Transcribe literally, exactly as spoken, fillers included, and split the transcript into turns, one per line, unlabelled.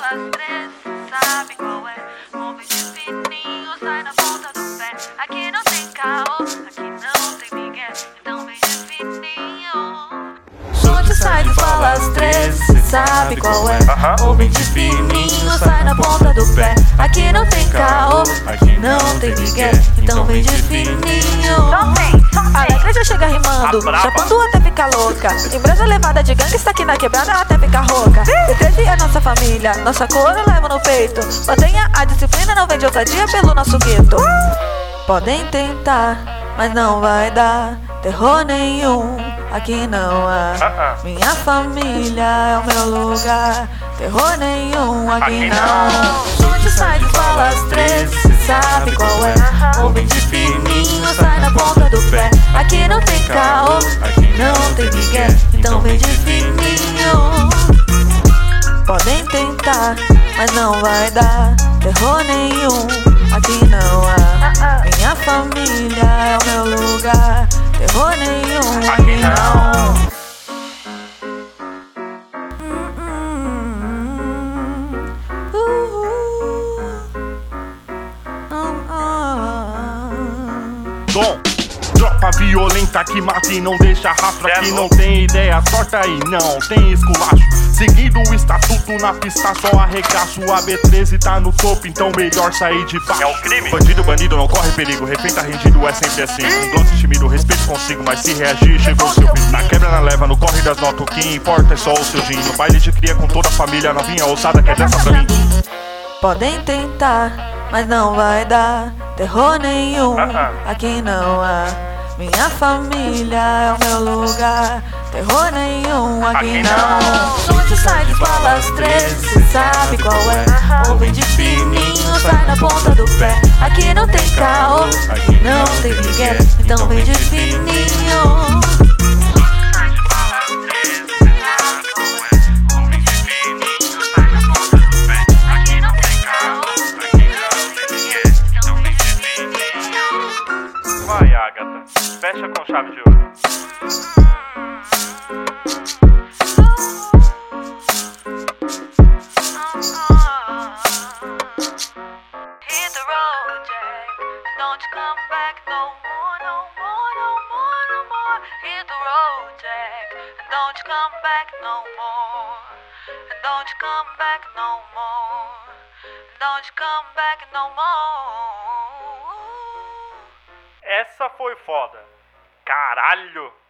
as três, sabe qual é? Homem de fininho, sai na ponta do pé. Aqui não tem caô, aqui não tem migué, então vem de fininho. Chute, sai de fala às três, cê sabe qual é? Homem de fininho, sai na ponta do pé. Aqui não tem caô, aqui não tem migué, então vem de fininho. A letra já chega rimando, chapando até ficar louca. Em brasa levada de gangue, está aqui na quebrada até ficar rouca. B treze é nossa família, nossa cor eu levo no peito. Mantenha a disciplina, não vende ousadia pelo nosso gueto. Podem tentar, mas não vai dar terror nenhum, aqui não há. Minha família é o meu lugar, terror nenhum, aqui não. Chute, sai de fala às três, cê sabe qual é? Homem de fininho, sai na ponta do pé. Aqui não tem caô, aqui não tem migué, então vem de fininho. Podem tentar, mas não vai dar terror nenhum, aqui não há. Minha família é o meu lugar, terror nenhum, aqui não.
Dom, tropa violenta que mata e não deixa rastro. Aqui não tem ideia, sorta aí, não tem esculacho. Seguindo o estatuto na pista, só arregaço. A B treze tá no topo, então melhor sair de baixo.
É um crime.
Bandido, bandido não corre perigo, refém tá rendido, é sempre assim. Um doce tímido, respeito consigo, mas se reagir, chegou o seu fim. Na quebra, na leva, no corre das notas, o que importa é só o seu gin. No baile de cria com toda a família, novinha ousada, quer dessa pra mim.
Podem tentar, mas não vai dar terror nenhum, aqui não há. Minha família é o meu lugar, terror nenhum, aqui não. Chute, sai de fala às três, cê sabe qual é? Homem de fininho, sai na ponta do pé. Aqui não tem caô, aqui não tem migué, então vem de fininho.
Vai, Agatha, fecha com chave de ouro.
Hit the road, Jack. Don't you come back no more, no more, no more, no more. Hit the road, Jack. And don't you come back no more. And don't you come back no more. And don't you come back no more.
Essa foi foda. Caralho!